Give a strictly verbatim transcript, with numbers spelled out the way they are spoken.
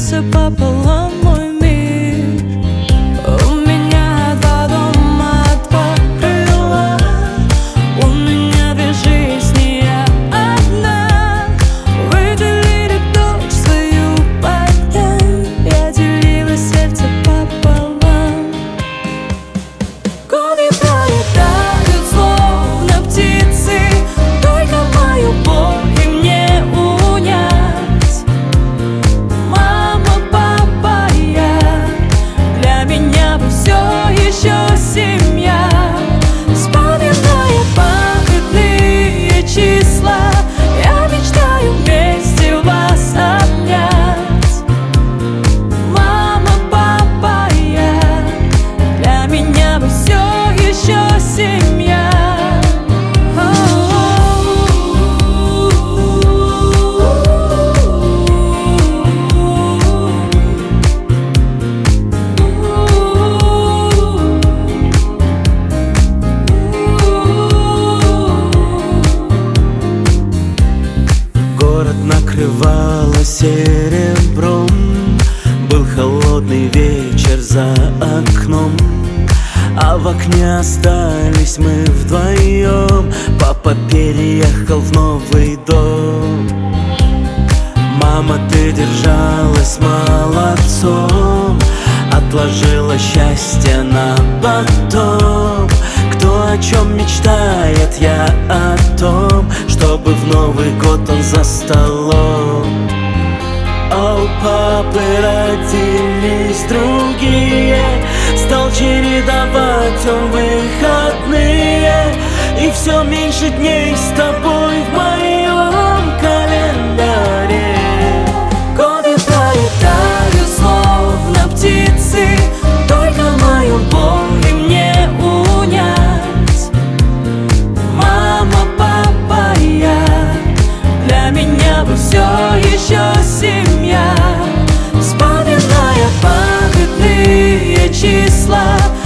разделился пополам мой мир. У меня два дома, два крыла. У меня две жизни, я одна. Выделили дочь свою поднять. Я делила сердце пополам. Годы пролетают, словно птицы. Только мою боль им не унять. Мама, папа, я, для меня вы все еще семья. Вспоминая памятные числа, я мечтаю вместе вас обнять. Мама, папа, я, для меня вы все еще семья. Город накрывало серебром. Был холодный вечер за окном, а в окне остались мы вдвоем. Папа переехал в новый дом. Мама, ты держалась молодцом, отложила счастье на потом. Кто о чем мечтает, я о том, чтобы в Новый год он за столом. А у папы родились другие, стал чередовать он выходные. И все меньше дней с тобой в моем календаре. Годы пролетают, словно птицы. Только мою боль им не унять. Мама, папа, я, для меня вы все еще семья. Вспоминая памятные числа,